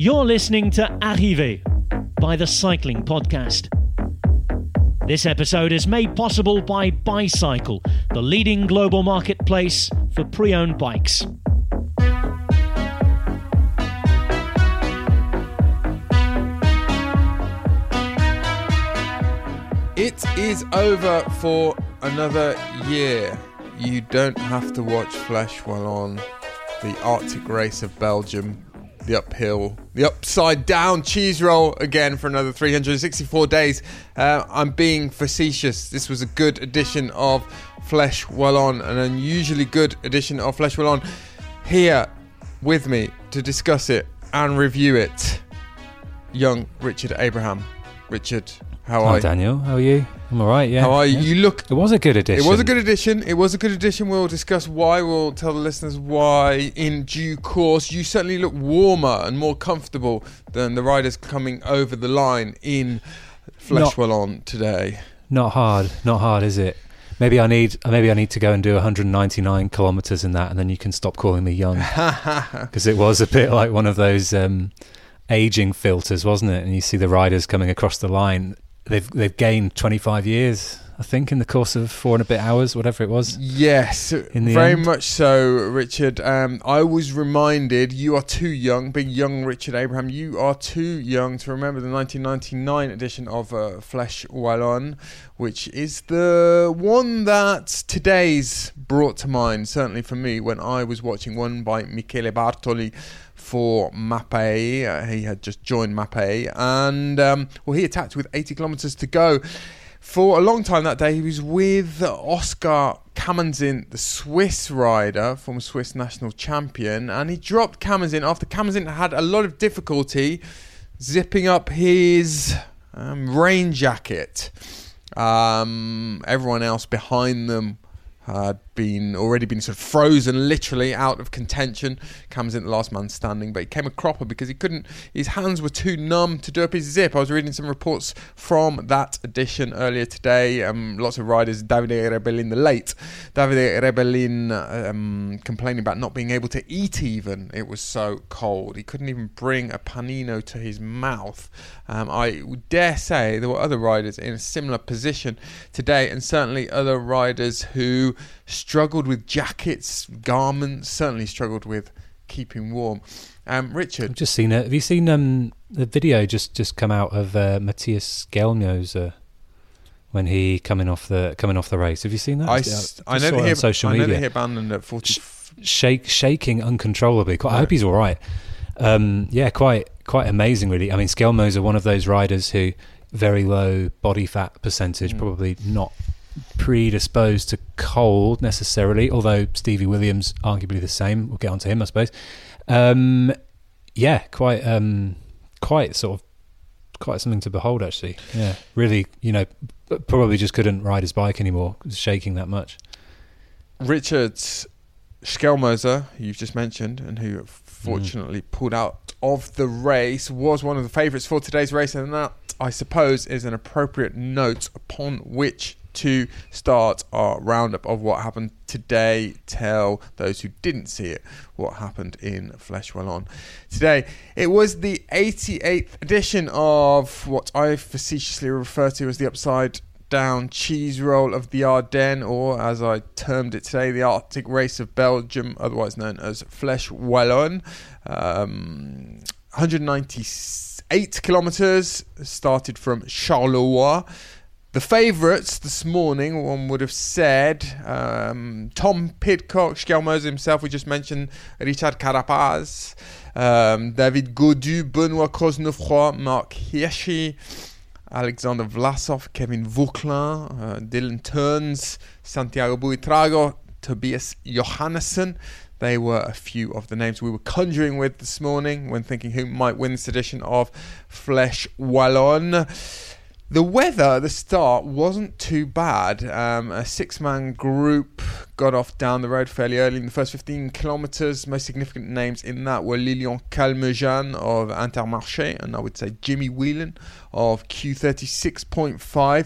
You're listening to Arrivé by the Cycling Podcast. This episode is made possible by Bicycle, the leading global marketplace for pre-owned bikes. It is over for another year. You don't have to watch Flèche Wallonne, the Arctic race of Belgium, the uphill, the upside down cheese roll again for another 364 days. I'm being facetious. This was a good edition of Flèche Wallonne, an unusually good edition of Flèche Wallonne. Here with me to discuss it and review it, young Richard Abraham. Richard, how are you? Daniel, how are you? I'm alright, yeah. How are you? Yeah. You look... It was a good edition. It was a good edition. We'll discuss why. We'll tell the listeners why in due course. You certainly look warmer and more comfortable than the riders coming over the line in Flèche Wallonne today. Not hard, is it? Maybe I need to go and do 199 kilometres in that, and then you can stop calling me young. Because it was a bit like one of those aging filters, wasn't it? And you see the riders coming across the line. They've gained 25 years, I think, in the course of 4 and a bit hours, whatever it was. Yes, very much so, Richard. I was reminded, you are too young, big young Richard Abraham, you are too young to remember the 1999 edition of Flèche Wallonne, which is the one that today's brought to mind, certainly for me, when I was watching one by Michele Bartoli for Mapei. He had just joined Mapei, and he attacked with 80 kilometres to go. For a long time that day, he was with Oscar Kamenzin, the Swiss rider, former Swiss national champion, and he dropped Kamenzin after Kamenzin had a lot of difficulty zipping up his rain jacket. Everyone else behind them had already been sort of frozen, literally out of contention. Kamenzin, the last man standing, but he came a cropper because his hands were too numb to do up his zip. I was reading some reports from that edition earlier today. Lots of riders, Davide Rebellin, the late Davide Rebellin, complaining about not being able to eat even. It was so cold. He couldn't even bring a panino to his mouth. I dare say there were other riders in a similar position today, and certainly other riders who struggled with jackets, garments, certainly struggled with keeping warm. Richard, I've just seen it. Have you seen the video just come out of Matthias Gelmose when he coming off the race? Have you seen that? I know that on social media. that he abandoned at 40. Shaking uncontrollably. I hope he's all right. Quite amazing, really. I mean, Gelmose are one of those riders who very low body fat percentage, probably not predisposed to cold necessarily, although Stevie Williams arguably the same. We'll get onto him, I suppose. Quite something to behold, actually. Yeah, really, probably just couldn't ride his bike anymore. It was shaking that much. Richard Gelmose, who you've just mentioned, and who fortunately pulled out of the race, was one of the favourites for today's race, and that, I suppose, is an appropriate note upon which to start our roundup of what happened today. Tell those who didn't see it what happened in Flèche Wallonne today. It was the 88th edition of what I facetiously refer to as the upside down cheese roll of the Ardennes, or as I termed it today, the Arctic race of Belgium, otherwise known as Flèche Wallonne. 198 kilometres, started from Charleroi. The favourites this morning, one would have said, Tom Pidcock, Gelmose himself, we just mentioned Richard Carapaz, David Gaudu, Benoît Cosnefroy, Mark Hirschi, Alexander Vlasov, Kevin Vauclin, Dylan Teuns, Santiago Buitrago, Tobias Johannesson. They were a few of the names we were conjuring with this morning when thinking who might win this edition of Flèche Wallonne. The weather at the start wasn't too bad. A six-man group got off down the road fairly early in the first 15 kilometres. Most significant names in that were Lilian Calmejean of Intermarché, and I would say Jimmy Whelan of Q36.5.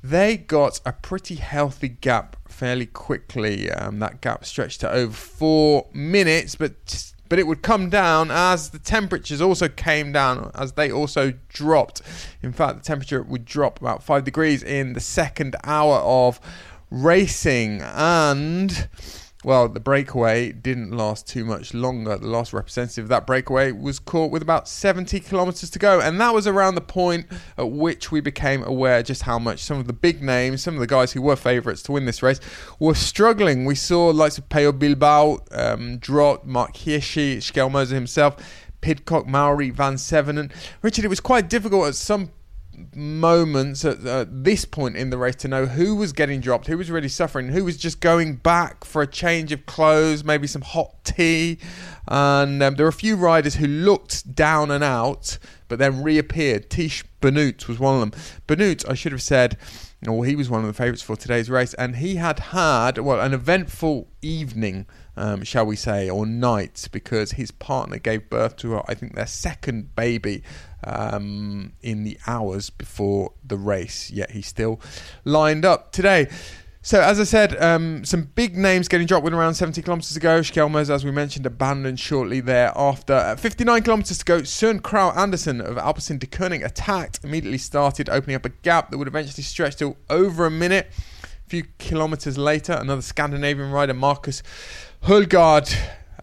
they got a pretty healthy gap fairly quickly. That gap stretched to over 4 minutes, but it would come down as the temperatures also came down, as they also dropped. In fact, the temperature would drop about 5 degrees in the second hour of racing, and well, the breakaway didn't last too much longer. The last representative of that breakaway was caught with about 70 kilometres to go, and that was around the point at which we became aware just how much some of the big names, some of the guys who were favourites to win this race, were struggling. We saw the likes of Pello Bilbao drop, Mark Hirschi, Schelmoser himself, Pidcock, Mauri, Van Sevenen. Richard, it was quite difficult at some moments at this point in the race to know who was getting dropped, who was really suffering, who was just going back for a change of clothes, maybe some hot tea. And there were a few riders who looked down and out but then reappeared. Tish Benoot was one of them. Benoot, I should have said, he was one of the favourites for today's race, and he had an eventful evening, shall we say, or night, because his partner gave birth to, I think, their second baby in the hours before the race, yet he still lined up today. So, as I said, some big names getting dropped with around 70 kilometres to go. Schelmoser, as we mentioned, abandoned shortly thereafter. At 59 kilometres to go, Søren Kragh Andersen of Alpecin de Koning attacked, immediately started opening up a gap that would eventually stretch to over a minute. A few kilometres later, another Scandinavian rider, Markus Hulgaard,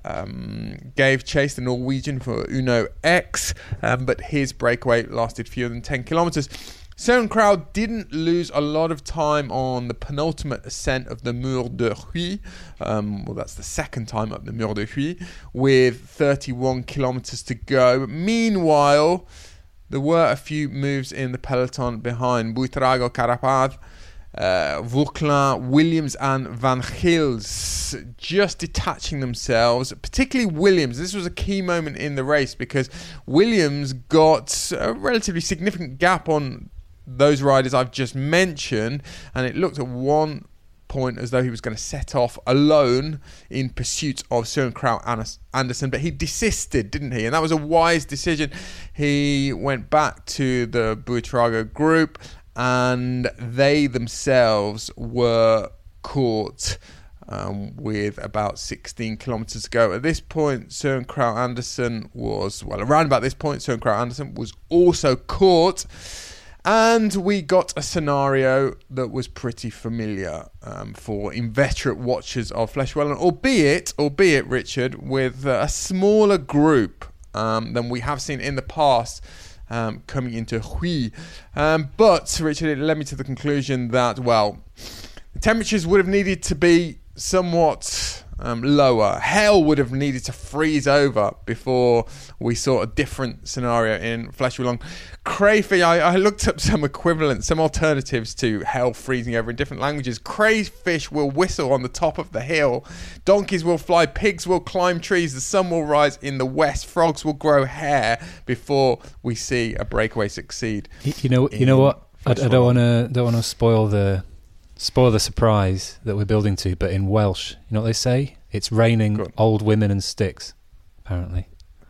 gave chase, the Norwegian, for Uno X, but his breakaway lasted fewer than 10 kilometres. Søren Kragh didn't lose a lot of time on the penultimate ascent of the Mur de Huy. That's the second time up the Mur de Huy, with 31 kilometres to go. But meanwhile, there were a few moves in the peloton behind. Buitrago, Carapaz, Vauquelin, Williams and Van Gils just detaching themselves, particularly Williams. This was a key moment in the race because Williams got a relatively significant gap on those riders I've just mentioned, and it looked at one point as though he was going to set off alone in pursuit of Søren Kragh Andersen, but he desisted, didn't he? And that was a wise decision. He went back to the Buitrago group, and they themselves were caught with about 16 kilometres to go. At this point, Søren Kragh Andersen was also caught. And we got a scenario that was pretty familiar for inveterate watchers of Flèche Wallonne, albeit, Richard, with a smaller group than we have seen in the past coming into Huy. But, Richard, it led me to the conclusion that, the temperatures would have needed to be somewhat lower. Hell would have needed to freeze over before we saw a different scenario in Flèche Wallonne. Crayfish, I looked up some equivalents, some alternatives to hell freezing over in different languages. Crayfish will whistle on the top of the hill. Donkeys will fly. Pigs will climb trees. The sun will rise in the west. Frogs will grow hair before we see a breakaway succeed. You know what? I don't want to spoil the surprise that we're building to, but in Welsh, you know what they say? It's raining old women and sticks, apparently.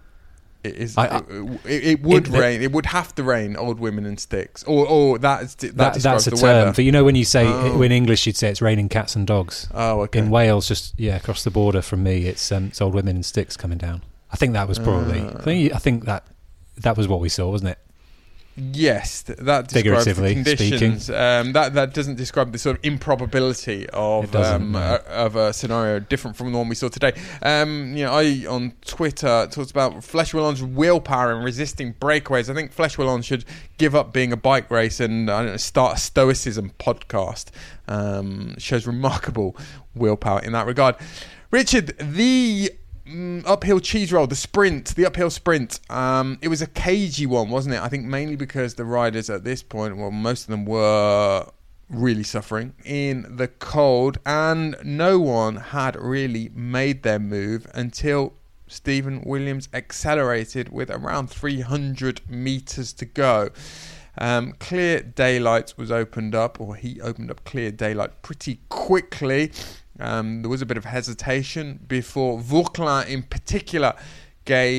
It is. It would rain. It would have to rain old women and sticks. Or that's a term. Weather. But you know when you say in English, you'd say it's raining cats and dogs. Oh, okay. In Wales, just across the border from me, it's old women and sticks coming down. I think that was probably. I think that was what we saw, wasn't it? Yes, that describes the conditions. That doesn't describe the sort of improbability of a scenario different from the one we saw today. I on Twitter talked about Flèche Wallonne's willpower in resisting breakaways. I think Flèche Wallonne should give up being a bike race and start a stoicism podcast. Shows remarkable willpower in that regard. Richard, the uphill cheese roll, the uphill sprint, it was a cagey one, wasn't it? I think mainly because the riders at this point, most of them were really suffering in the cold, and no one had really made their move until Stephen Williams accelerated with around 300 metres to go. Clear daylight was opened up, or he opened up clear daylight pretty quickly. There was a bit of hesitation before Vauquelin in particular gave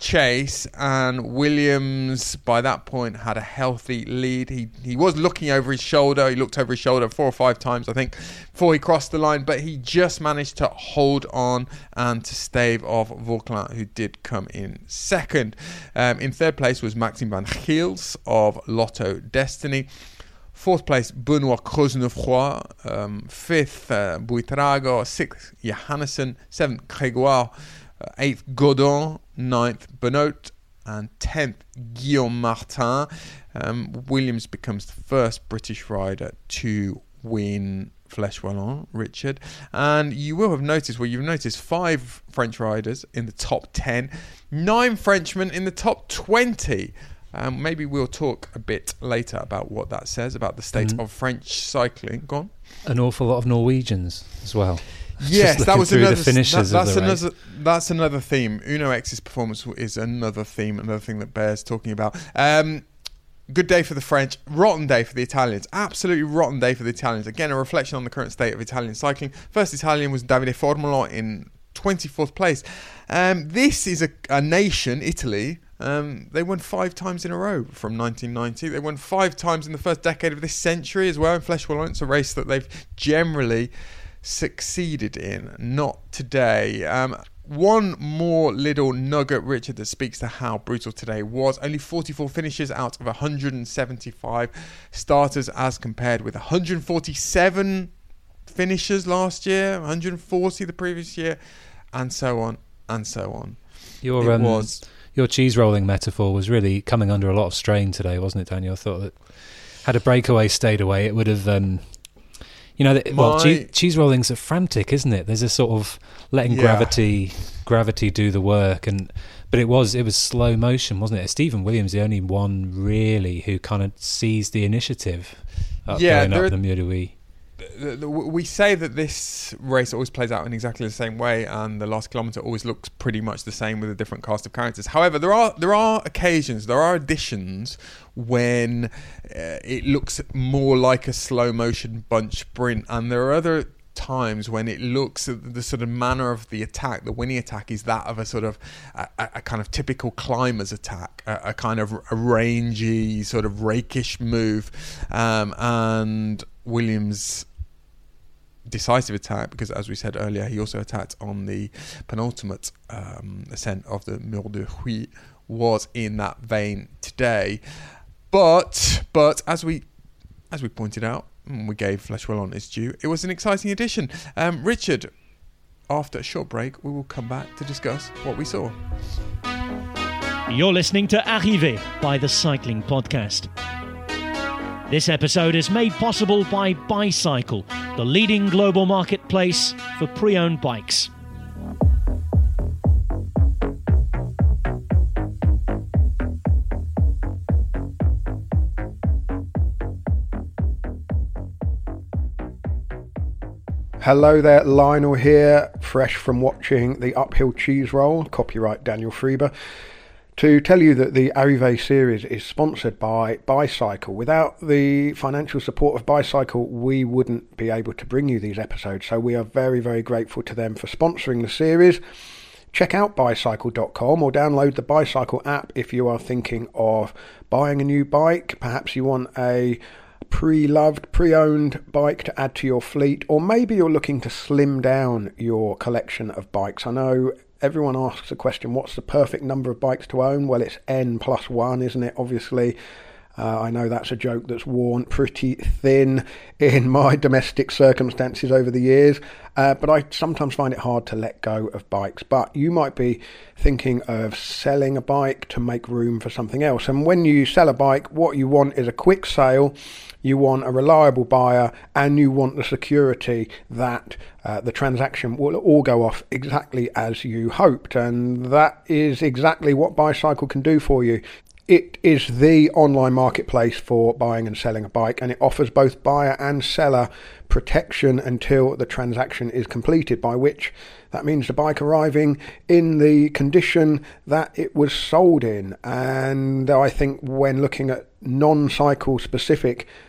chase, and Williams by that point had a healthy lead. He was looking over his shoulder. He looked over his shoulder 4 or 5 times, I think, before he crossed the line, but he just managed to hold on and to stave off Vauquelin, who did come in second. In third place was Maxime Van Giels of Lotto Destiny. Fourth place, Benoit Crosneufroy. Fifth, Buitrago. Sixth, Johannesson. Seventh, Grégoire. Eighth, Godon. Ninth, Benoit. And 10th, Guillaume Martin. Williams becomes the first British rider to win Flèche Wallonne, Richard. And you will have noticed, you've noticed 5 French riders in the top 10, 9 Frenchmen in the top 20. Maybe we'll talk a bit later about what that says about the state of French cycling. Go on. An awful lot of Norwegians as well. Yes, that was another. That's another theme. Uno X's performance is another theme, another thing that bears talking about. Good day for the French, rotten day for the Italians. Absolutely rotten day for the Italians. Again, a reflection on the current state of Italian cycling. First Italian was Davide Formolo in 24th place. This is a nation, Italy. They won 5 times in a row from 1990. They won 5 times in the first decade of this century as well in Flèche Wallonne. It's a race that they've generally succeeded in. Not today. One more little nugget, Richard, that speaks to how brutal today was. Only 44 finishes out of 175 starters as compared with 147 finishers last year, 140 the previous year, and so on and so on. Your cheese rolling metaphor was really coming under a lot of strain today, wasn't it, Daniel? I thought that had a breakaway stayed away, it would have... cheese rollings are frantic, isn't it? There's a sort of letting gravity do the work, but it was slow motion, wasn't it? Stephen Williams, the only one really who kind of seized the initiative going up the Mur de Huy. We say that this race always plays out in exactly the same way, and the last kilometre always looks pretty much the same with a different cast of characters. However, there are occasions, there are editions when it looks more like a slow motion bunch sprint, and there are other times when it looks the sort of manner of the attack, the winning attack, is that of a sort of a kind of typical climber's attack, a kind of a rangy sort of rakish move, and Williams' decisive attack, because as we said earlier, he also attacked on the penultimate ascent of the Mur de Huy, was in that vein today. But as we pointed out, we gave Flèche Wallonne its due. It was an exciting edition. Richard, after a short break, we will come back to discuss what we saw. You're listening to Arrivé by the Cycling Podcast. This episode is made possible by Bicycle, the leading global marketplace for pre-owned bikes. Hello there, Lionel here, fresh from watching the Uphill Cheese Roll, copyright Daniel Friebe, to tell you that the Arrivé series is sponsored by Bicycle. Without the financial support of Bicycle, we wouldn't be able to bring you these episodes, so we are very, very grateful to them for sponsoring the series. Check out bicycle.com or download the Bicycle app if you are thinking of buying a new bike. Perhaps you want a pre-loved, pre-owned bike to add to your fleet, or maybe you're looking to slim down your collection of bikes. I know everyone asks the question, what's the perfect number of bikes to own? Well, it's N+1, isn't it? Obviously, I know that's a joke that's worn pretty thin in my domestic circumstances over the years, but I sometimes find it hard to let go of bikes. But you might be thinking of selling a bike to make room for something else. And when you sell a bike, what you want is a quick sale, you want a reliable buyer, and you want the security that the transaction will all go off exactly as you hoped. And that is exactly what Bicycle can do for you. It is the online marketplace for buying and selling a bike, and it offers both buyer and seller protection until the transaction is completed, by which that means the bike arriving in the condition that it was sold in. And I think when looking at non-cycle specific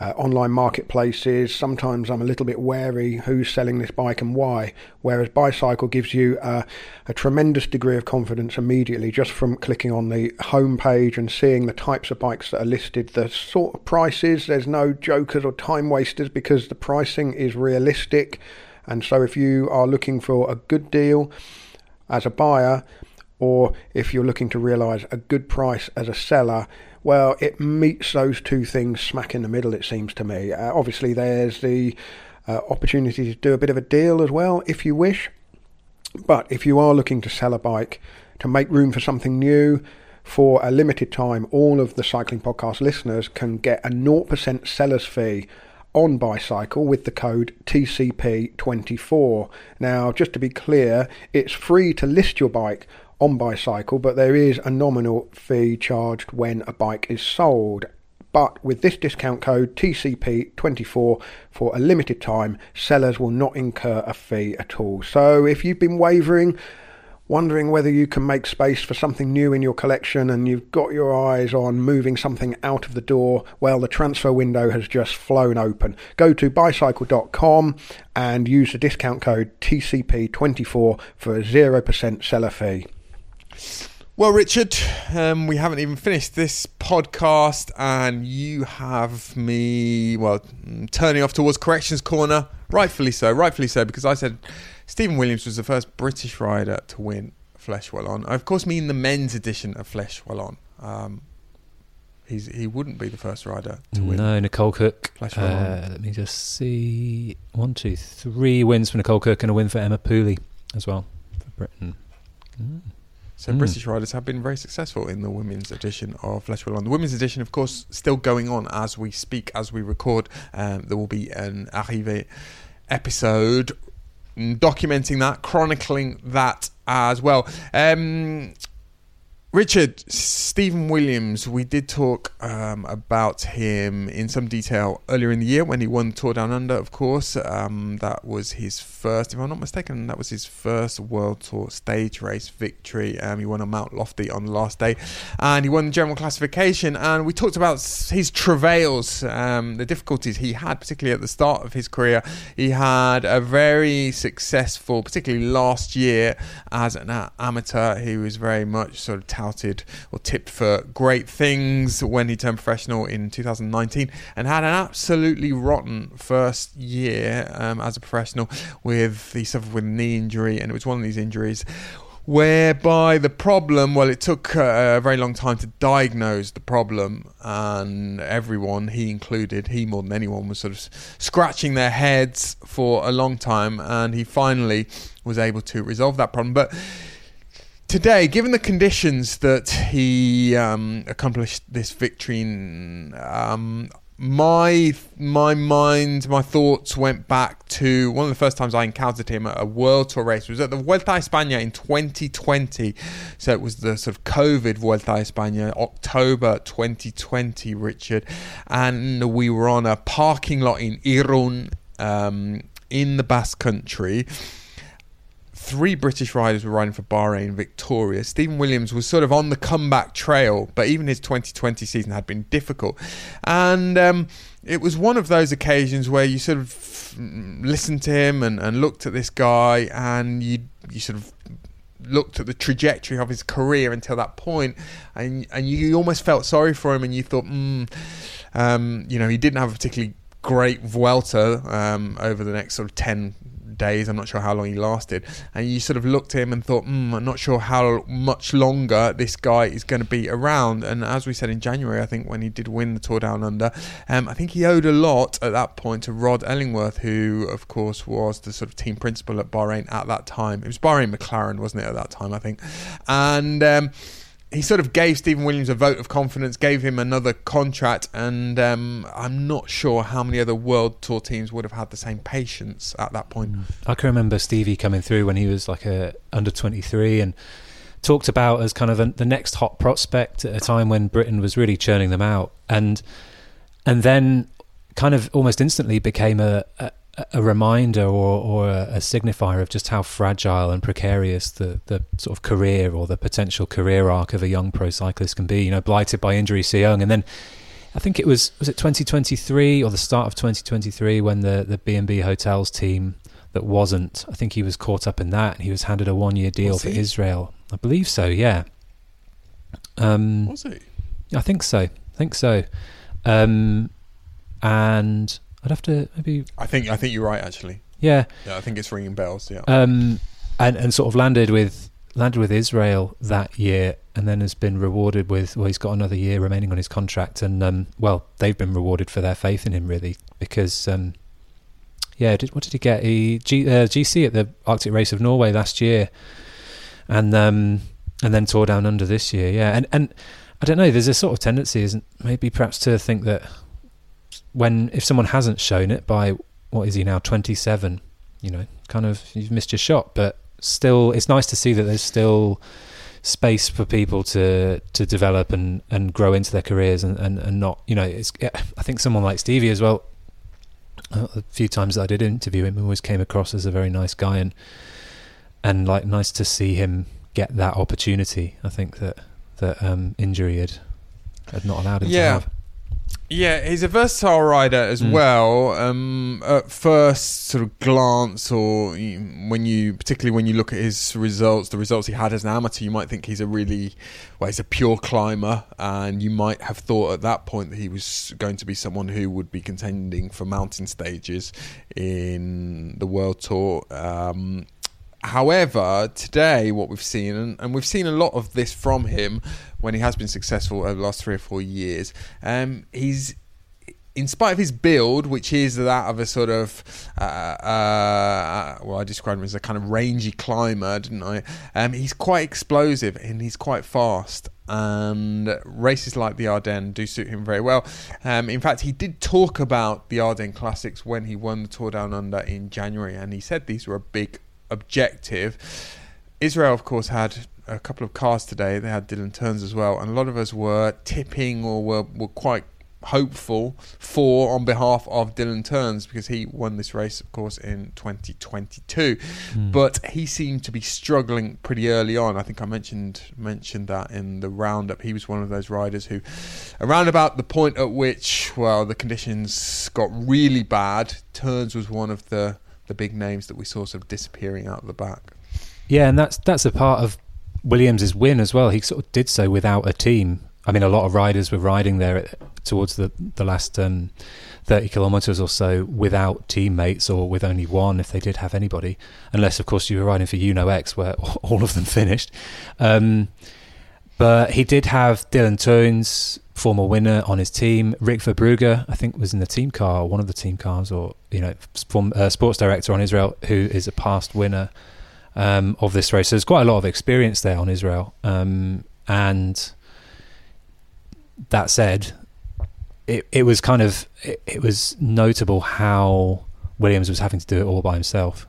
online marketplaces. Sometimes I'm a little bit wary who's selling this bike and why, whereas Bicycle gives you a tremendous degree of confidence immediately just from clicking on the home page and seeing the types of bikes that are listed, the sort of prices. There's no jokers or time wasters because the pricing is realistic. And so if you are looking for a good deal as a buyer, or if you're looking to realise a good price as a seller, well, it meets those two things smack in the middle, it seems to me. Obviously, there's the opportunity to do a bit of a deal as well, if you wish. But if you are looking to sell a bike, to make room for something new, for a limited time, all of the Cycling Podcast listeners can get a 0% seller's fee on Bicycle with the code TCP24. Now, just to be clear, it's free to list your bike on Bicycle, but there is a nominal fee charged when a bike is sold. But with this discount code TCP24 for a limited time, sellers will not incur a fee at all. So if you've been wavering, wondering whether you can make space for something new in your collection and you've got your eyes on moving something out of the door, well, the transfer window has just flown open. Go to bicycle.com and use the discount code TCP24 for a 0% seller fee. Well, Richard, we haven't even finished this podcast and you have me, turning off towards Corrections Corner. Rightfully so, because I said Stephen Williams was the first British rider to win Flèche Wallonne. I, of course, mean the men's edition of Flèche Wallonne. He wouldn't be the first rider to win. No, Nicole Cook. Flèche Wallonne. Let me just see. 1, 2, 3 wins for Nicole Cook and a win for Emma Pooley as well for Britain. So British riders have been very successful in the women's edition of Flèche Wallonne. The women's edition, of course, still going on as we speak, as we record. There will be an Arrivée episode documenting that, chronicling that as well. Richard, Stephen Williams, we did talk about him in some detail earlier in the year when he won Tour Down Under, of course. That was his first, if I'm not mistaken, that was his first World Tour stage race victory. He won on Mount Lofty on the last day and he won the general classification, and we talked about his travails, the difficulties he had, particularly at the start of his career. He had a very successful, particularly last year as an amateur. He was very much sort of touted or tipped for great things when he turned professional in 2019 and had an absolutely rotten first year as a professional. He suffered with a knee injury, and it was one of these injuries whereby the problem, it took a very long time to diagnose the problem, and everyone, he included, he more than anyone, was sort of scratching their heads for a long time, and he finally was able to resolve that problem. But today, given the conditions that he accomplished this victory in, my thoughts went back to one of the first times I encountered him at a World Tour race. It was at the Vuelta a España in 2020. So it was the sort of COVID Vuelta a España, October 2020, Richard. And we were on a parking lot in Irún, in the Basque Country. 3 British riders were riding for Bahrain victorious. Stephen Williams was sort of on the comeback trail, but even his 2020 season had been difficult. And it was one of those occasions where you sort of listened to him and looked at this guy, and you sort of looked at the trajectory of his career until that point, and you almost felt sorry for him, and you thought, he didn't have a particularly great Vuelta over the next sort of 10 days. I'm not sure how long he lasted, and you sort of looked at him and thought, I'm not sure how much longer this guy is going to be around. And as we said in January, I think when he did win the Tour Down Under, I think he owed a lot at that point to Rod Ellingworth, who of course was the sort of team principal at Bahrain at that time. It was Bahrain McLaren, wasn't it, at that time, I think. And he sort of gave Stephen Williams a vote of confidence, gave him another contract, and I'm not sure how many other World Tour teams would have had the same patience at that point. I can remember Stevie coming through when he was like a under 23 and talked about as kind of the next hot prospect at a time when Britain was really churning them out, and then kind of almost instantly became a reminder or a signifier of just how fragile and precarious the sort of career or the potential career arc of a young pro cyclist can be. Blighted by injury so young, and then I think it was it 2023 or the start of 2023 when the B&B Hotels team that wasn't, I think he was caught up in that, and he was handed a 1-year deal for Israel. I believe so, yeah. Was he? I think so. And I'd have to maybe... I think you're right, actually. Yeah. Yeah, I think it's ringing bells, yeah. And sort of landed with Israel that year, and then has been rewarded with, well, he's got another year remaining on his contract, and they've been rewarded for their faith in him, really, because what did he get? GC at the Arctic Race of Norway last year, and then Tour Down Under this year. Yeah, and I don't know. There's a sort of tendency, isn't maybe perhaps to think that if someone hasn't shown it by, what is he now, 27? Kind of you've missed your shot. But still, it's nice to see that there's still space for people to develop and grow into their careers and not, I think someone like Stevie as well. A few times that I did interview him, always came across as a very nice guy, and like nice to see him get that opportunity. I think that injury had not allowed him to have. Yeah, he's a versatile rider as well. At first sort of glance, or particularly when you look at his results, the results he had as an amateur, you might think he's he's a pure climber, and you might have thought at that point that he was going to be someone who would be contending for mountain stages in the World Tour. However, today what we've seen, and we've seen a lot of this from him when he has been successful over the last 3 or 4 years, he's, in spite of his build, which is that of a sort of, I described him as a kind of rangy climber, didn't I? He's quite explosive and he's quite fast. And races like the Ardennes do suit him very well. In fact, he did talk about the Ardennes Classics when he won the Tour Down Under in January, and he said these were a big objective. Israel, of course, had a couple of cars today. They had Dylan Teuns as well, and a lot of us were tipping or were quite hopeful on behalf of Dylan Teuns, because he won this race, of course, in 2022. But he seemed to be struggling pretty early on. I think I mentioned that in the roundup. He was one of those riders who, around about the point at which, the conditions got really bad, Teuns was one of the big names that we saw sort of disappearing out of the back. Yeah, and that's a part of Williams' win as well. He sort of did so without a team. I mean, a lot of riders were riding there towards the last 30 kilometres or so without teammates, or with only one if they did have anybody, unless of course you were riding for X, where all of them finished. But he did have Dylan Teuns, former winner, on his team. Rick Verbrugge, I think, was in the team car, or one of the team cars, or sports director on Israel, who is a past winner of this race. So there's quite a lot of experience there on Israel. And that said, it was kind of it was notable how Williams was having to do it all by himself.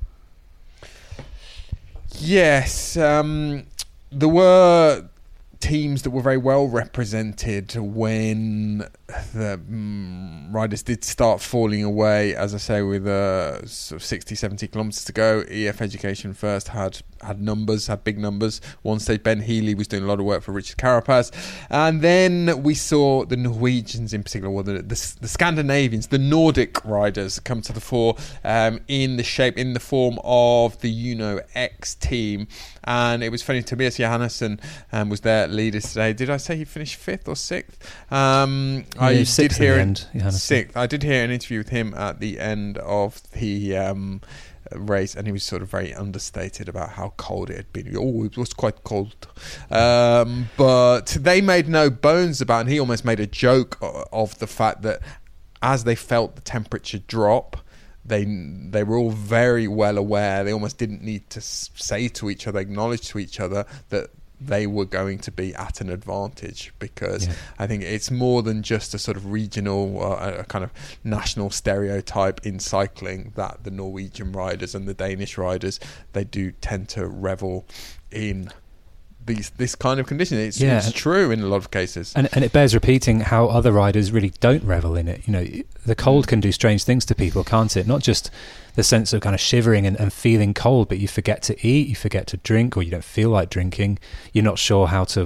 Yes, there were teams that were very well represented when the riders did start falling away, as I say, with sort of 60, 70 kilometres to go. EF Education First had big numbers. One stage Ben Healy was doing a lot of work for Richard Carapaz, and then we saw the Norwegians in particular, the Scandinavians, the Nordic riders come to the fore in the form of the X team. And it was funny, Tobias Johannesson was their leader today. Did I say he finished 5th or 6th? I did hear sixth. I did hear an interview with him at the end of the race, and he was sort of very understated about how cold it had been. It was quite cold. But they made no bones about it, and he almost made a joke of the fact that as they felt the temperature drop, they were all very well aware. They almost didn't need to say to each other, acknowledge to each other that they were going to be at an advantage, because I think it's more than just a sort of regional, a kind of national stereotype in cycling that the Norwegian riders and the Danish riders, they do tend to revel in this kind of condition. It's true in a lot of cases, and it bears repeating how other riders really don't revel in it. The cold can do strange things to people, can't it? Not just the sense of kind of shivering and feeling cold, but you forget to eat, you forget to drink, or you don't feel like drinking. You're not sure how to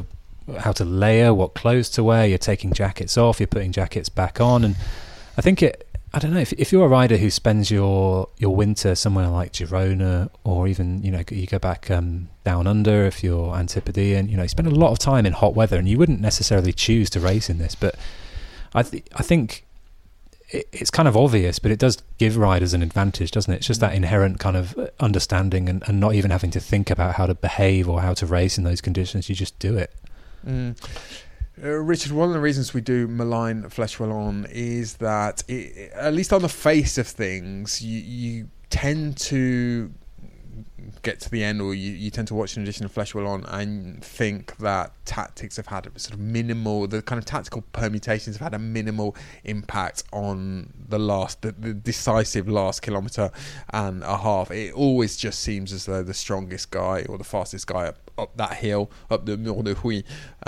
how to layer, what clothes to wear. You're taking jackets off, you're putting jackets back on, and I think I don't know, if you're a rider who spends your winter somewhere like Girona, or even, you know, you go back down under, if you're Antipodean, you know, you spend a lot of time in hot weather, and you wouldn't necessarily choose to race in this, but I think it's kind of obvious, but it does give riders an advantage, doesn't it? It's just that inherent kind of understanding and not even having to think about how to behave or how to race in those conditions. You just do it. Richard, one of the reasons we do malign Flèche Wallonne is that, at least on the face of things, you tend to get to the end, or you tend to watch an edition of Flèche Wallonne and think that tactics have had a sort of minimal, the kind of tactical permutations have had a minimal impact on the decisive last kilometre and a half. It always just seems as though the strongest guy or the fastest guy up that hill, up the Mur de Huy,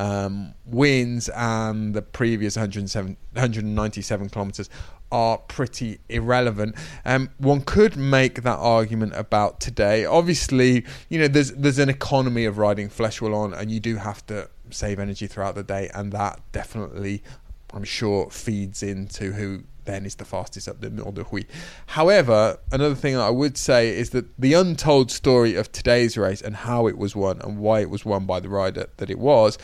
wins, and the previous 197 kilometres are pretty irrelevant. One could make that argument about today. Obviously, you know, there's an economy of riding Flèche Wallonne, and you do have to save energy throughout the day, and that definitely, I'm sure, feeds into who then is the fastest up the Mur de Huy. However, another thing that I would say is that the untold story of today's race and how it was won and why it was won by the rider that it was,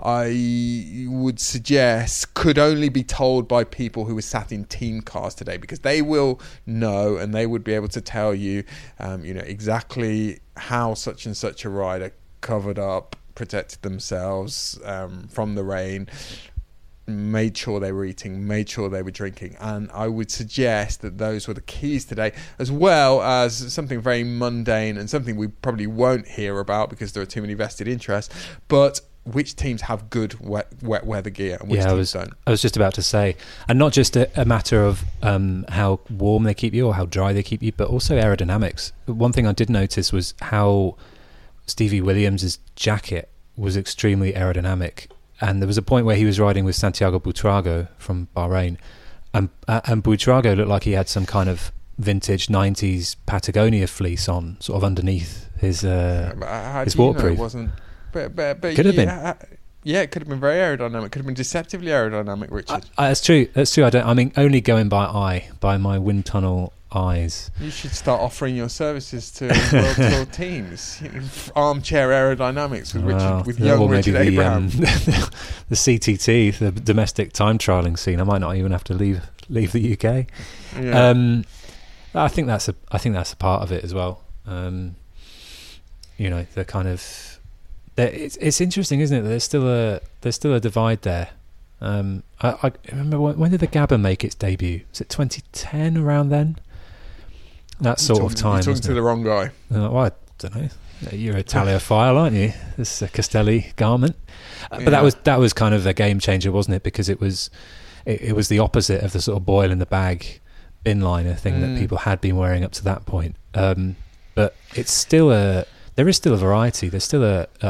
I would suggest could only be told by people who were sat in team cars today, because they will know and they would be able to tell you, you know, exactly how such and such a rider covered up, protected themselves from the rain, made sure they were eating, made sure they were drinking. And I would suggest that those were the keys today, as well as something very mundane and something we probably won't hear about because there are too many vested interests, but which teams have good wet weather gear and which teams don't. I was just about to say, and not just a matter of how warm they keep you or how dry they keep you, but also aerodynamics. One thing I did notice was how Stevie Williams' jacket was extremely aerodynamic. And there was a point where he was riding with Santiago Buitrago from Bahrain, and Buitrago looked like he had some kind of vintage 90s Patagonia fleece on, sort of underneath his waterproof. It wasn't, but could have been. Yeah, it could have been very aerodynamic. Could have been deceptively aerodynamic, Richard. That's true. I mean, only going by my wind tunnel eyes. You should start offering your services to World Tour teams. Armchair aerodynamics with young Richard Abraham. The CTT, the domestic time trialling scene. I might not even have to leave the UK. Yeah. I think that's a part of it as well. You know, the kind of it's interesting, isn't it? There's still a divide there. I remember when did the Gabba make its debut? Was it 2010, around then? That sort of time. You're talking to the wrong guy. Well, I don't know. You're Italiophile, aren't you? This is a Castelli garment. But that was kind of a game changer, wasn't it? Because it was the opposite of the sort of boil in the bag bin liner thing that people had been wearing up to that point. But it's still there is still a variety. There's still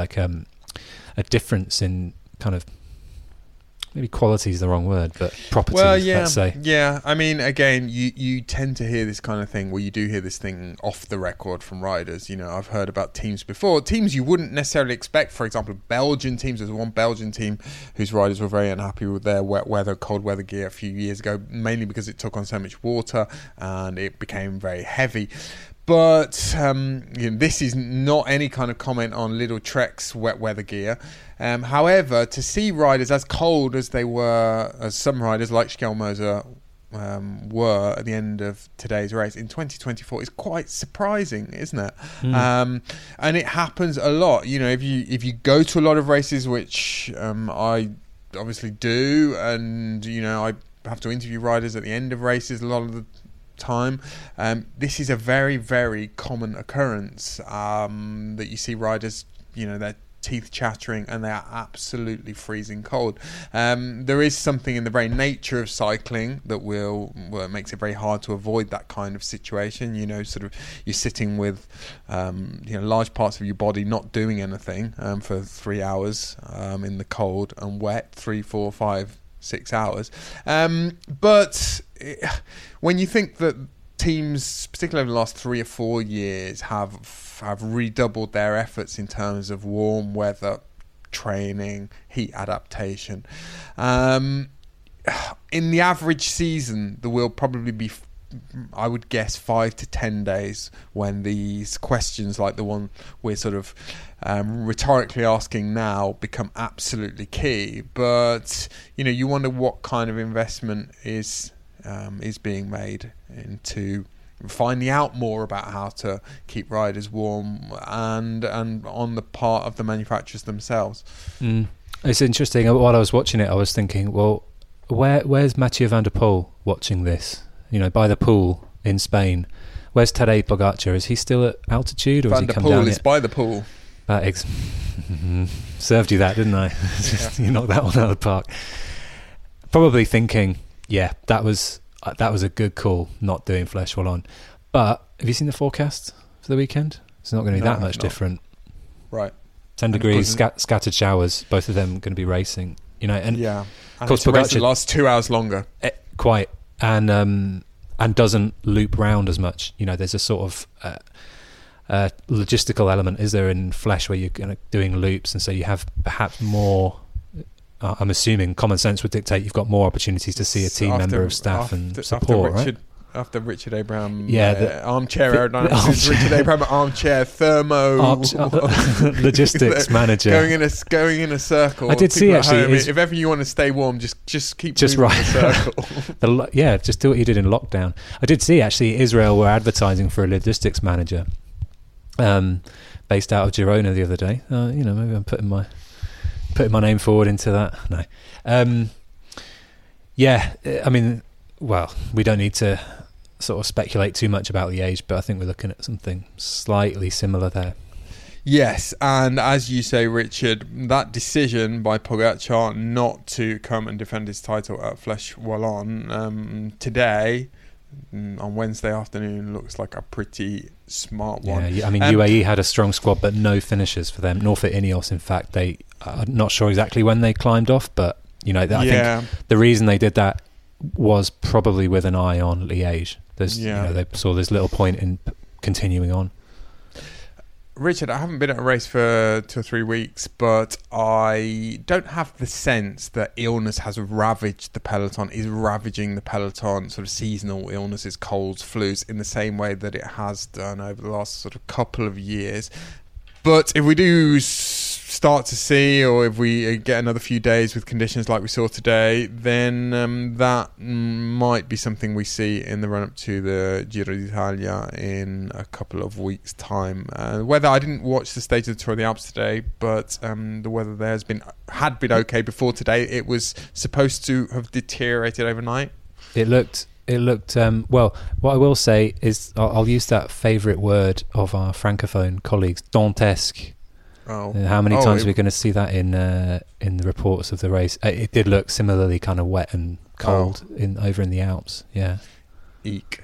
a difference in kind of, maybe quality is the wrong word, but properties, let's say. Yeah, I mean, again, you tend to hear this kind of thing, where you do hear this thing off the record from riders. You know, I've heard about teams before, teams you wouldn't necessarily expect. For example, Belgian teams. There's one Belgian team whose riders were very unhappy with their cold weather gear a few years ago, mainly because it took on so much water and it became very heavy. But you know, this is not any kind of comment on Little Trek's wet weather gear. However, to see riders as cold as they were, as some riders like Schelmoser were at the end of today's race in 2024, is quite surprising, isn't it? And it happens a lot. You know, if you go to a lot of races, which I obviously do, and you know, I have to interview riders at the end of races a lot of the time. This is a very, very common occurrence, that you see riders, you know, their teeth chattering and they are absolutely freezing cold. There is something in the very nature of cycling that it makes it very hard to avoid that kind of situation. You know, sort of you're sitting with you know, large parts of your body not doing anything for 3 hours in the cold and wet, 3, 4, 5, 6 hours. But when you think that teams, particularly over the last 3 or 4 years, have redoubled their efforts in terms of warm weather training, heat adaptation. In the average season, there will probably be, I would guess, 5 to 10 days when these questions like the one we're sort of rhetorically asking now become absolutely key. But you wonder what kind of investment is being made into finding out more about how to keep riders warm and on the part of the manufacturers themselves. It's interesting. While I was watching it, I was thinking, well, where's Mathieu van der Poel watching this? By the pool in Spain. Where's Tadej Pogacar? Is he still at altitude, or has he come down? Van der Poel is by the pool. Served you that, didn't I? You knocked that one out of the park. Probably thinking, yeah, that was a good call, not doing Flèche Wallonne. But have you seen the forecast for the weekend? It's not going to be that much different. Right. 10 degrees, scattered showers. Both of them going to be racing. And yeah, of course, Pogacar lasts 2 hours longer. Quite. And doesn't loop round as much. There's a sort of logistical element, is there, in Flèche, where you're doing loops, and so you have perhaps more. I'm assuming common sense would dictate you've got more opportunities to see a team member of staff and support, right? After Richard Abraham, armchair armchair aerodynamics, Richard Abraham, armchair thermo logistics manager, going in a circle. I did see actually. If ever you want to stay warm, just keep just moving right. in a circle. Just do what you did in lockdown. I did see actually Israel were advertising for a logistics manager, based out of Girona the other day. Maybe I'm putting my name forward into that. No, I mean, well, we don't need to sort of speculate too much about Liège, but I think we're looking at something slightly similar there. Yes, and as you say, Richard, that decision by Pogacar not to come and defend his title at Flèche Wallonne today, on Wednesday afternoon, looks like a pretty smart one. Yeah, I mean, UAE had a strong squad, but no finishers for them, nor for Ineos. In fact, I'm not sure exactly when they climbed off, but I think the reason they did that was probably with an eye on Liège. They saw there's little point in continuing on. Richard, I haven't been at a race for 2 or 3 weeks, but I don't have the sense that illness has ravaged the peloton, is ravaging the peloton, sort of seasonal illnesses, colds, flus, in the same way that it has done over the last sort of couple of years. But if we do start to see, or if we get another few days with conditions like we saw today, then that might be something we see in the run-up to the Giro d'Italia in a couple of weeks' time. Weather, I didn't watch the state of the Tour of the Alps today, but the weather there had been okay before today. It was supposed to have deteriorated overnight. It looked well. What I will say is I'll use that favourite word of our francophone colleagues, dantesque. How many times are we going to see that in the reports of the race? It did look similarly kind of wet and cold over in the Alps. Yeah. Eek.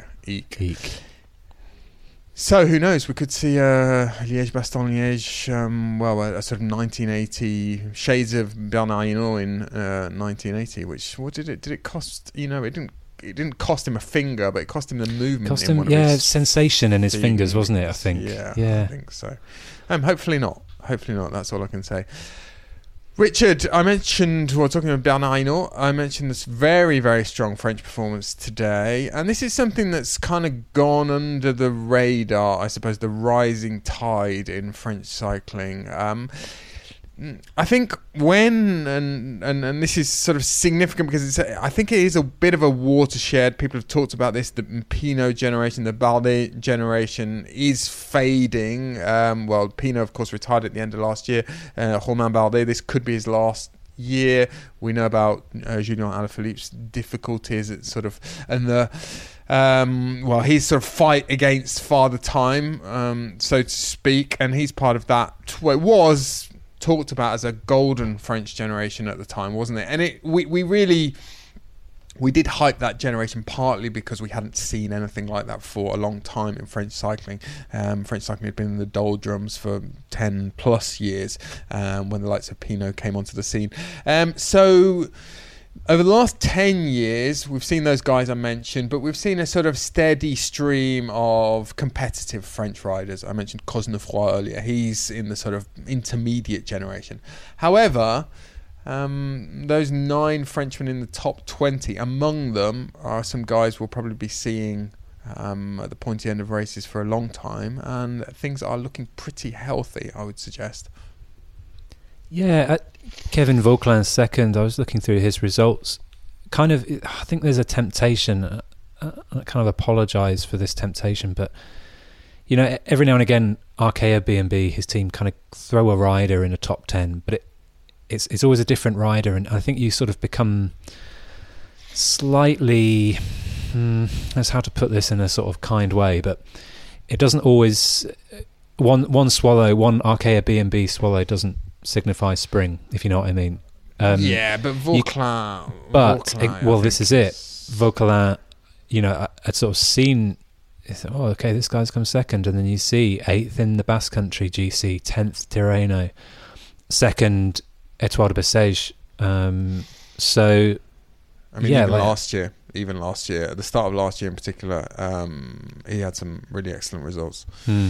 So who knows? We could see Liège-Bastogne-Liège, a sort of 1980 shades of Bernard Hinault in 1980. Which, what did it cost? It didn't cost him a finger, but it cost him the movement. Cost him, sensation in his fingers, wasn't it? I think. Yeah, I think so. Hopefully not. That's all I can say. Richard, talking about Bernard Hinault, I mentioned this very, very strong French performance today, and this is something that's kind of gone under the radar, I suppose, the rising tide in French cycling. I think when, and this is sort of significant because I think it is a bit of a watershed. People have talked about this, the Pinot generation, the Bardet generation is fading. Pinot, of course, retired at the end of last year. Romain Bardet, this could be his last year. We know about Julien Alaphilippe's difficulties at sort of, and his sort of fight against Father Time, so to speak, and he's part of that. It was talked about as a golden French generation at the time, wasn't it? And we did hype that generation partly because we hadn't seen anything like that for a long time in French cycling. French cycling had been in the doldrums for 10 plus years when the likes of Pinot came onto the scene. So over the last 10 years, we've seen those guys I mentioned, but we've seen a sort of steady stream of competitive French riders. I mentioned Cosnefroy earlier. He's in the sort of intermediate generation. However, those 9 Frenchmen in the top 20, among them are some guys we'll probably be seeing at the pointy end of races for a long time, and things are looking pretty healthy, I would suggest. Yeah, Kevin Vauquelin's second. I was looking through his results. I think there's a temptation. I kind of apologise for this temptation, but every now and again, Arkea B&B, his team, kind of throw a rider in a top 10, but it's always a different rider, and I think you sort of become slightly. That's how to put this in a sort of kind way, but it doesn't always. One swallow, one Arkea B&B swallow doesn't signify spring, if you know what I mean. But Vauquelin. This is it. Vauquelin, I'd sort of seen. Oh, okay, this guy's come second, and then you see 8th in the Basque Country GC, 10th Tirreno, 2nd Etoile de Bessèges. Even last year, at the start of last year in particular, he had some really excellent results.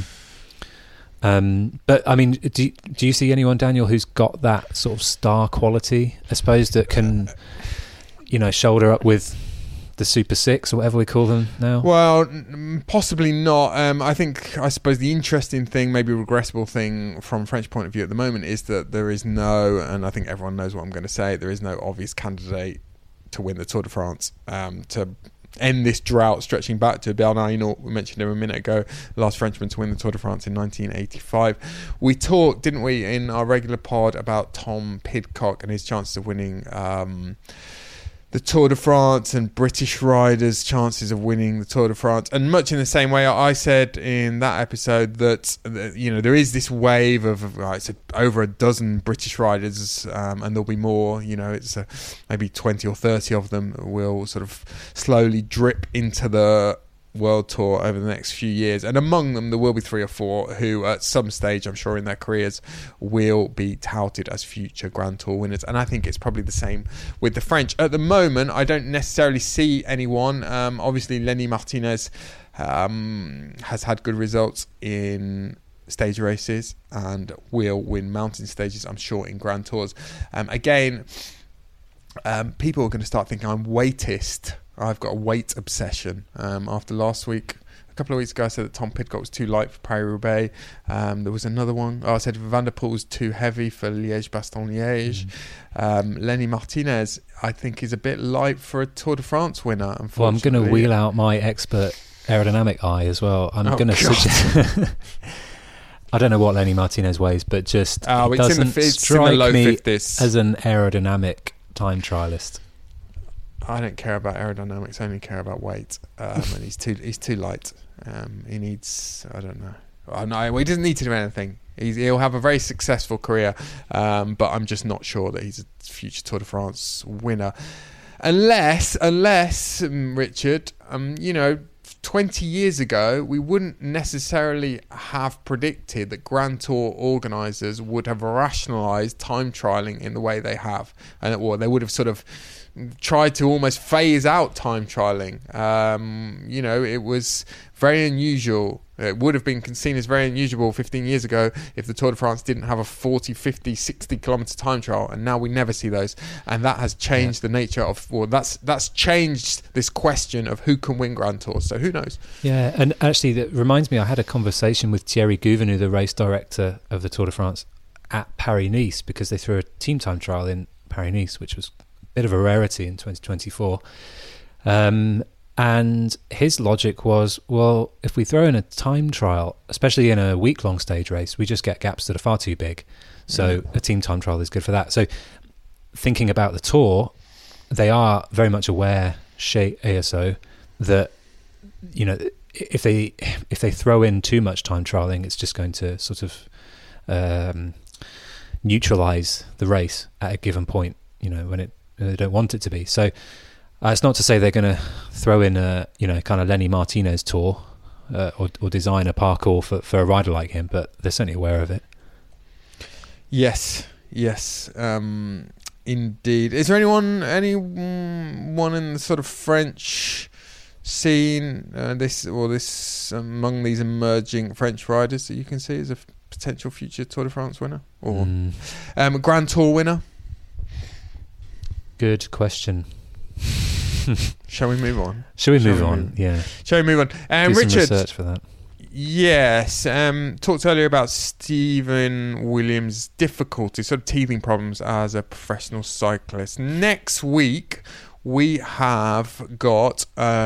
But I mean, do you see anyone, Daniel, who's got that sort of star quality, I suppose, that can, shoulder up with the Super Six or whatever we call them now? Well, possibly not. I suppose the interesting thing, maybe regrettable thing from a French point of view at the moment is that there is no, and I think everyone knows what I'm going to say, there is no obvious candidate to win the Tour de France, to end this drought stretching back to Bernard Hinault. We mentioned him a minute ago, the last Frenchman to win the Tour de France in 1985. We talked, didn't we, in our regular pod about Tom Pidcock and his chances of winning the Tour de France and British riders' chances of winning the Tour de France. And much in the same way, I said in that episode that there is this wave of over a dozen British riders, and there'll be more. It's maybe 20 or 30 of them will sort of slowly drip into the World Tour over the next few years, and among them there will be 3 or 4 who at some stage, I'm sure, in their careers will be touted as future Grand Tour winners. And I think it's probably the same with the French. At the moment, I don't necessarily see anyone. Obviously Lenny Martinez has had good results in stage races and will win mountain stages, I'm sure, in Grand Tours. Again, people are going to start thinking I'm weightist. I've got a weight obsession. After last week, a couple of weeks ago, I said that Tom Pidcock was too light for Paris-Roubaix. There was another one. I said Van der Poel was too heavy for Liège-Bastogne-Liège. Lenny Martinez, I think, is a bit light for a Tour de France winner, unfortunately. Well, I'm going to wheel out my expert aerodynamic eye as well. I'm going to suggest... I don't know what Lenny Martinez weighs, but just it doesn't strike me 50s. As an aerodynamic time trialist. I don't care about aerodynamics. I only care about weight, and he's too light. He needs, I don't know. No, he doesn't need to do anything. He'll have a very successful career, but I'm just not sure that he's a future Tour de France winner, unless Richard, 20 years ago, we wouldn't necessarily have predicted that Grand Tour organisers would have rationalised time trialling in the way they have, and they would have sort of tried to almost phase out time trialling. It was very unusual. It would have been seen as very unusual 15 years ago if the Tour de France didn't have a 40, 50, 60 kilometre time trial, and now we never see those. And that has changed the nature of, that's changed this question of who can win Grand Tours. So who knows? Yeah, and actually that reminds me, I had a conversation with Thierry Gouvenou, the race director of the Tour de France, at Paris-Nice, because they threw a team time trial in Paris-Nice, which was a bit of a rarity in 2024. And his logic was, well, if we throw in a time trial, especially in a week-long stage race, we just get gaps that are far too big. So a team time trial is good for that. So thinking about the Tour, they are very much aware, chez ASO, that if they throw in too much time trialing, it's just going to sort of neutralise the race at a given point, when they don't want it to be. So it's not to say they're going to throw in a kind of Lenny Martinez tour or design a parkour for a rider like him, but they're certainly aware of it. Yes. Indeed. Is there anyone in the sort of French scene, this among these emerging French riders that you can see as a potential future Tour de France winner or Grand Tour winner? Good question. Shall we move on? Shall we move on? Yeah. Shall we move on? Do some Richard, research for that. Yes. Talked earlier about Stephen Williams' difficulty, sort of teething problems as a professional cyclist. Next week, we have got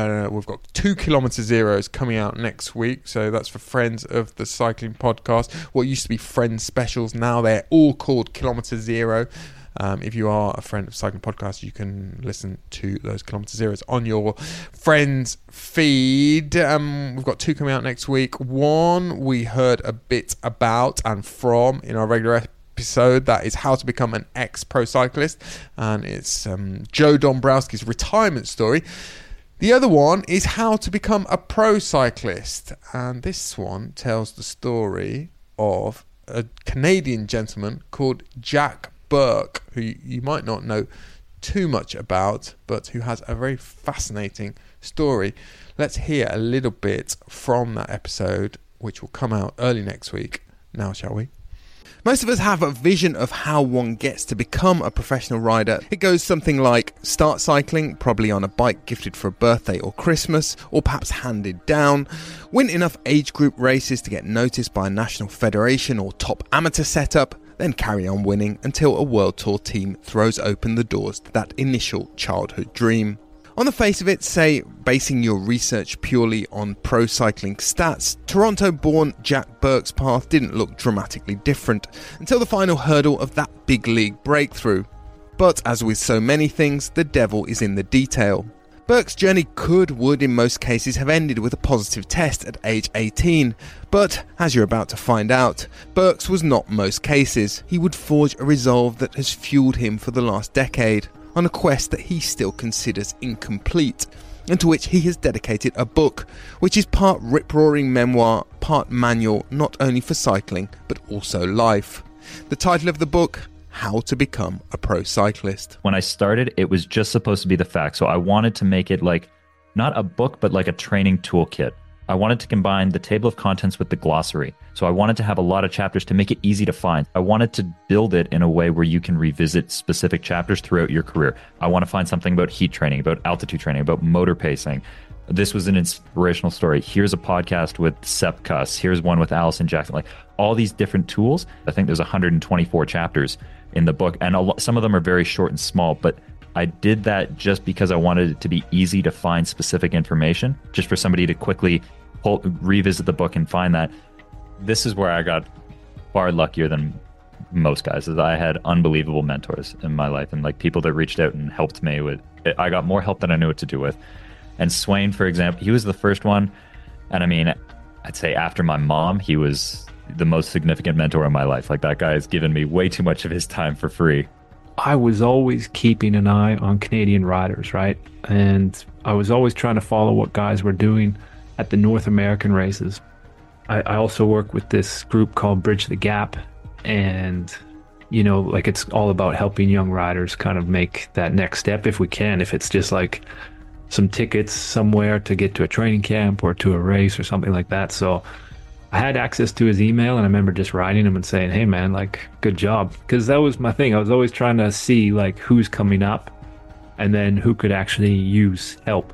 2 kilometre zeros coming out next week. So that's for friends of the cycling podcast. What used to be Friends specials, now they're all called Kilometre Zero. If you are a friend of Cycling Podcast, you can listen to those Kilometre Zeros on your friends' feed. We've got 2 coming out next week. One we heard a bit about and from in our regular episode. That is how to become an ex-pro cyclist. And it's Joe Dombrowski's retirement story. The other one is how to become a pro cyclist. And this one tells the story of a Canadian gentleman called Jack Burke, who you might not know too much about, but who has a very fascinating story. Let's hear a little bit from that episode, which will come out early next week. Now, shall we? Most of us have a vision of how one gets to become a professional rider. It goes something like start cycling, probably on a bike gifted for a birthday or Christmas, or perhaps handed down, win enough age group races to get noticed by a national federation or top amateur setup, then carry on winning until a World Tour team throws open the doors to that initial childhood dream. On the face of it, say, basing your research purely on pro cycling stats, Toronto-born Jack Burke's path didn't look dramatically different until the final hurdle of that big league breakthrough. But as with so many things, the devil is in the detail. Burke's journey would in most cases have ended with a positive test at age 18, but as you're about to find out, Burke's was not most cases. He would forge a resolve that has fueled him for the last decade, on a quest that he still considers incomplete, and to which he has dedicated a book, which is part rip-roaring memoir, part manual not only for cycling, but also life. The title of the book: How to Become a Pro Cyclist. When I started, it was just supposed to be the facts. So I wanted to make it like, not a book, but like a training toolkit. I wanted to combine the table of contents with the glossary. So I wanted to have a lot of chapters to make it easy to find. I wanted to build it in a way where you can revisit specific chapters throughout your career. I want to find something about heat training, about altitude training, about motor pacing. This was an inspirational story. Here's a podcast with Sepp Kuss. Here's one with Alison Jackson. Like all these different tools. I think there's 124 chapters in the book, and some of them are very short and small, but I did that just because I wanted it to be easy to find specific information, just for somebody to quickly revisit the book and find that. This is where I got far luckier than most guys, is I had unbelievable mentors in my life and like people that reached out and helped me with it. I got more help than I knew what to do with. And Swain, for example, he was the first one. And I mean, I'd say after my mom, he was the most significant mentor in my life. Like that guy has given me way too much of his time for free. I was always keeping an eye on Canadian riders, right? And I was always trying to follow what guys were doing at the North American races. I also work with this group called Bridge the Gap. And, you know, like it's all about helping young riders kind of make that next step if we can. If it's just like some tickets somewhere to get to a training camp or to a race or something like that. So I had access to his email, and I remember just writing him and saying, hey man, like, good job. Because that was my thing. I was always trying to see like who's coming up and then who could actually use help.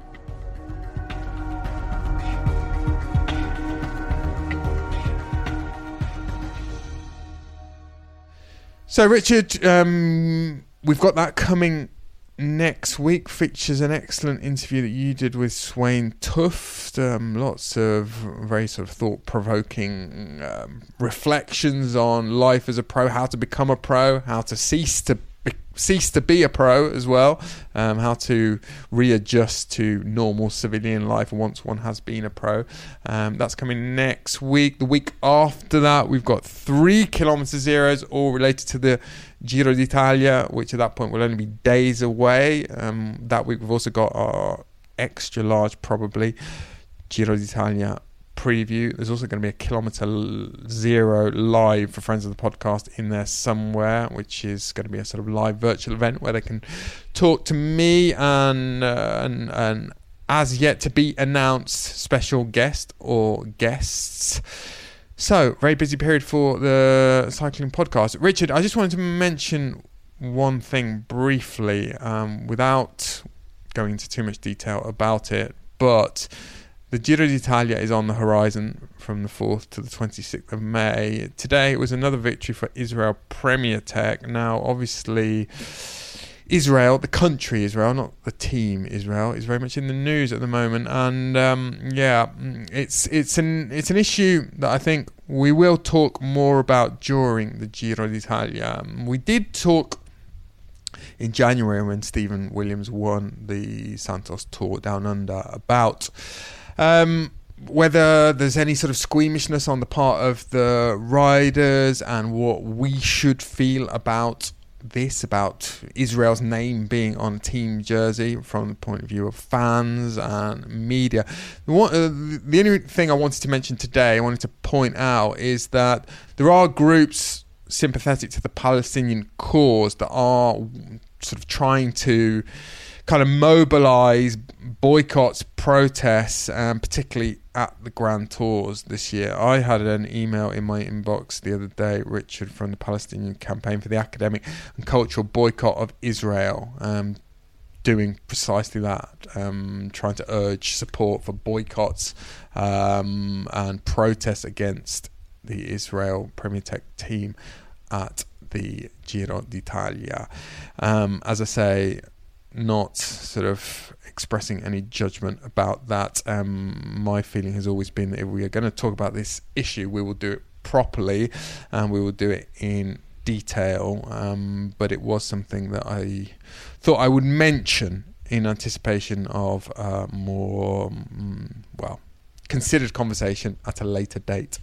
So Richard, we've got that coming next week. Features an excellent interview that you did with Swain Tuft. Lots of very sort of thought-provoking reflections on life as a pro, how to become a pro, how to cease to be a pro as well, how to readjust to normal civilian life once one has been a pro. That's coming next week. The week after that, we've got 3 kilometre zeros, all related to the Giro d'Italia, which at that point will only be days away. That week we've also got our extra large, probably, Giro d'Italia preview. There's also going to be a Kilometer Zero live for friends of the podcast in there somewhere, which is going to be a sort of live virtual event where they can talk to me and as yet to be announced special guest or guests. So, very busy period for the cycling podcast. Richard, I just wanted to mention one thing briefly, without going into too much detail about it, but the Giro d'Italia is on the horizon from the 4th to the 26th of May. Today it was another victory for Israel Premier Tech. Now, obviously, Israel, the country Israel, not the team Israel, is very much in the news at the moment, and it's an issue that I think we will talk more about during the Giro d'Italia. We did talk in January when Stephen Williams won the Santos Tour Down Under about whether there's any sort of squeamishness on the part of the riders and what we should feel about this, about Israel's name being on a team jersey from the point of view of fans and media. The only thing I wanted to mention today, I wanted to point out, is that there are groups sympathetic to the Palestinian cause that are sort of trying to kind of mobilize boycotts, protests, particularly at the Grand Tours this year. I had an email in my inbox the other day, Richard, from the Palestinian Campaign for the Academic and Cultural Boycott of Israel, doing precisely that, trying to urge support for boycotts and protests against the Israel Premier Tech team at the Giro d'Italia. As I say, not sort of expressing any judgment about that. My feeling has always been that if we are going to talk about this issue, we will do it properly and we will do it in detail. But it was something that I thought I would mention in anticipation of more, considered conversation at a later date.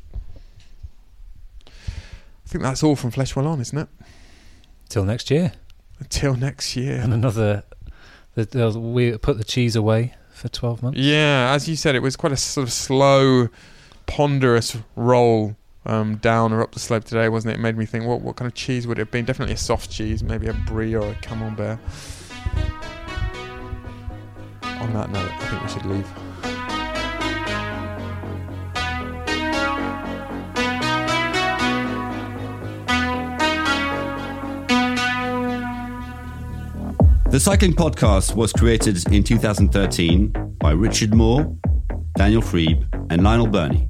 I think that's all from Flesh Well On, isn't it? Till next year. Until next year. And another... we put the cheese away for 12 months. Yeah, as you said, it was quite a sort of slow, ponderous roll down or up the slope today, wasn't it? It made me think, what kind of cheese would it have been? Definitely a soft cheese, maybe a brie or a camembert. On that note, I think we should leave. The Cycling Podcast was created in 2013 by Richard Moore, Daniel Freeb, and Lionel Burney.